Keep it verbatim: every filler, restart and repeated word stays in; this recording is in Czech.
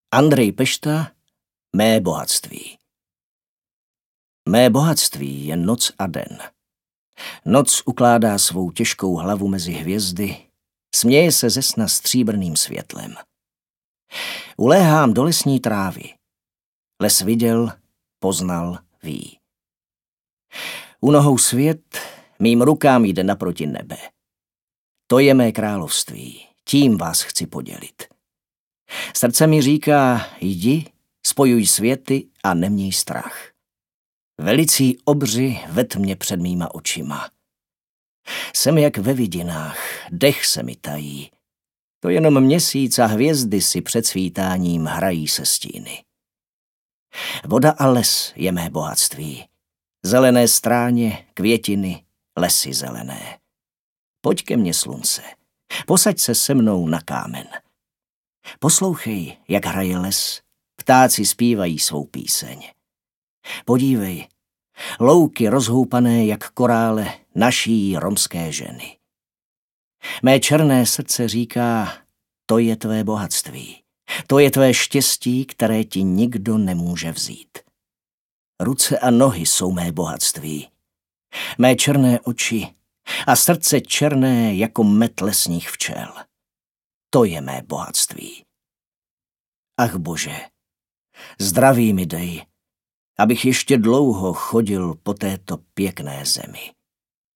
Andrej Pešta, Mé bohatství. Mé bohatství je noc a den. Noc ukládá svou těžkou hlavu mezi hvězdy, směje se ze sna stříbrným světlem. Uléhám do lesní trávy. Les viděl, poznal, ví. U nohou svět, mým rukám jde naproti nebe. To je mé království, tím vás chci podělit. Srdce mi říká, jdi, spojuj světy a neměj strach. Velicí obři ve tmě před mýma očima. Jsem jak ve vidinách, dech se mi tají. To jenom měsíc a hvězdy si před svítáním hrají se stíny. Voda a les je mé bohatství. Zelené stráně, květiny, lesy zelené. Pojď ke mně, slunce, posaď se se mnou na kámen. Poslouchej, jak hraje les, ptáci zpívají svou píseň. Podívej, louky rozhoupané jak korále naší romské ženy. Mé černé srdce říká, to je tvé bohatství, to je tvé štěstí, které ti nikdo nemůže vzít. Ruce a nohy jsou mé bohatství, mé černé oči a srdce černé jako med lesních včel. To je mé bohatství. Ach Bože, zdraví mi dej, abych ještě dlouho chodil po této pěkné zemi.